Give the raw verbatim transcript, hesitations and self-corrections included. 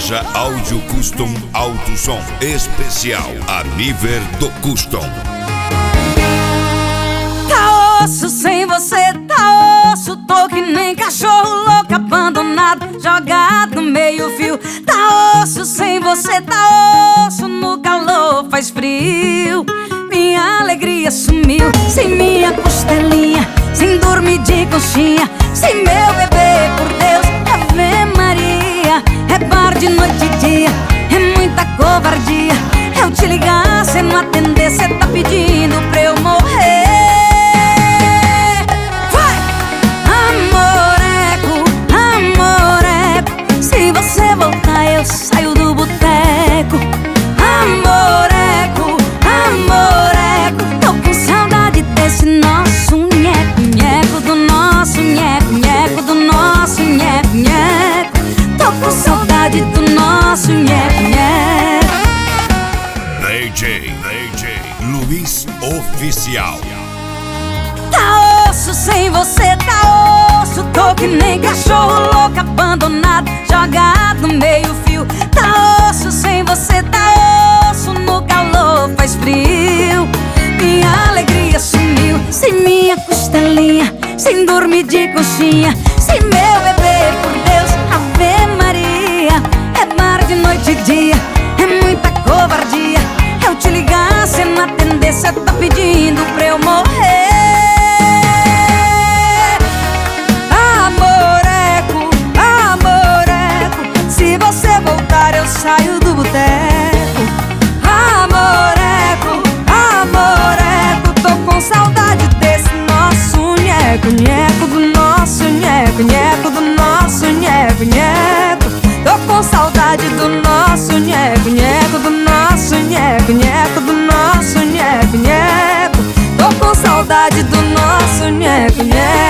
Loja Áudio Custom Alto Som. Especial Aniver do Custom. Tá osso sem você, tá osso. Tô que nem cachorro louco abandonado, jogado no meio fio. Tá osso sem você, tá osso. No calor faz frio. Minha alegria sumiu, sem minha costelinha, sem dormir de conchinha, sem meu bebê, por Deus, Ave Maria. É bar de noite e dia, é muita covardia. Eu te ligar, cê não atender, cê tá pedindo pra eu morrer. Vai! Amoreco, amoreco, se você voltar eu saio do boteco. Amoreco, amoreco, tô com saudade desse nosso nheco, nheco, do nosso nheco, nheco, do nosso nheco, nheco. Tô com saudade do nosso nheco, nheco. D J, D J Luiz Oficial. Tá osso sem você, tá osso. Tô que nem cachorro louco abandonado, jogado no meio fio. Tá osso sem você, tá osso. No calor faz frio. Minha alegria sumiu, sem minha costelinha, sem dormir de conchinha, sem meu bebê, por Deus, Ave Maria. É bar de noite e dia, é muita covardia. Eu te ligar, cê não atender, cê tá pedindo pra eu morrer. Amoreco, amoreco, se você voltar eu saio do boteco. Amoreco, amoreco, tô com saudade desse nosso nheco, nheco, do nosso nheco, nheco, do nosso nheco, nheco. Tô com saudade do nosso nheco, nheco, do nosso nheco, nheco, do nosso nheco, nheco. Tô com saudade do nosso nheco, nheco.